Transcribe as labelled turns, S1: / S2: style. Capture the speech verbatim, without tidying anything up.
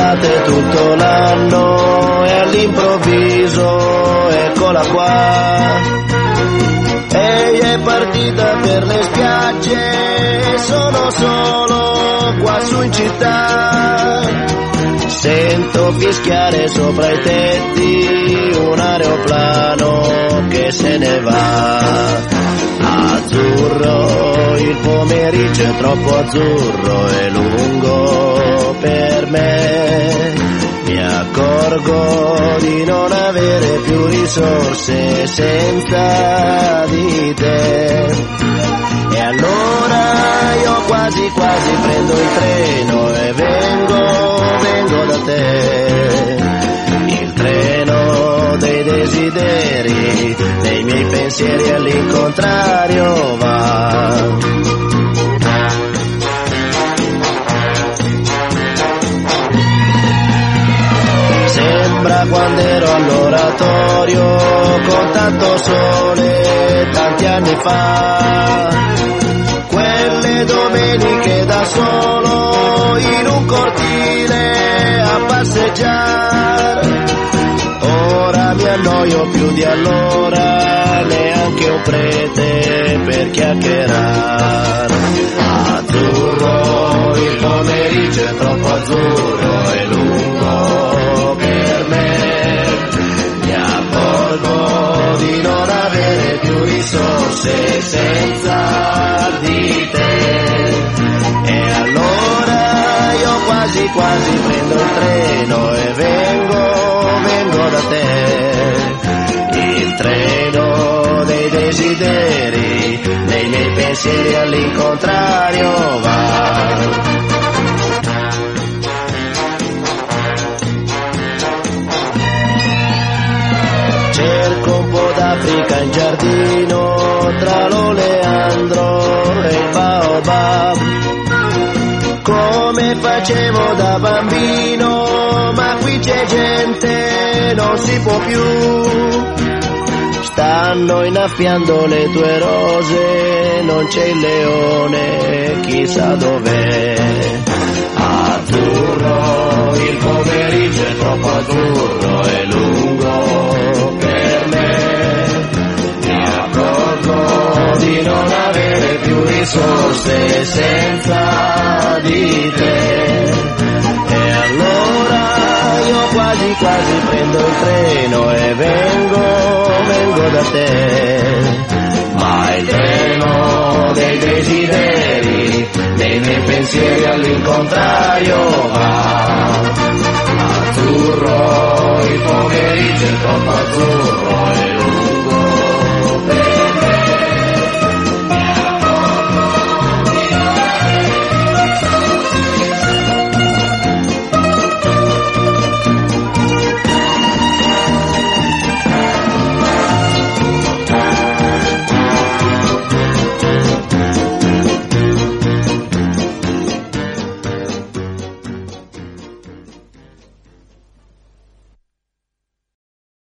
S1: d'estate tutto l'anno e all'improvviso eccola qua. Ehi, è partita per le spiagge, sono solo qua su in città. Sento fischiare sopra i tetti un aeroplano che se ne va. Azzurro, il pomeriggio è troppo azzurro e lungo per me. Mi accorgo di non avere più risorse senza di te. E allora io quasi quasi prendo il treno e vengo, vengo da te. Il treno dei desideri, dei miei pensieri all'incontrario va. Sembra quando ero all'oratorio con tanto sole tanti anni fa, quelle domeniche da solo in un cortile a passeggiare. Ora mi annoio più di allora, neanche un prete per chiacchierare. Azzurro, il pomeriggio è troppo azzurro e lungo per me. Mi accorgo di non avere più risorse senza di te. E allora io quasi quasi prendo il treno e vengo, vengo da te. Il treno dei desideri, dei miei pensieri all'incontrario va. Cerco un po' d'Africa in giardino, tra l'oleandro e il baobab, come facevo da bambino, ma qui c'è gente, non si può più. Stanno innaffiando le tue rose, non c'è il leone, chissà dov'è. Azzurro, il pomeriggio è troppo azzurro e lungo per me. Mi accorgo di non avere più risorse senza di te. E allora io quasi quasi prendo il treno e vengo, vengo da te. Ma il treno dei desideri, dei miei pensieri all'incontrario va.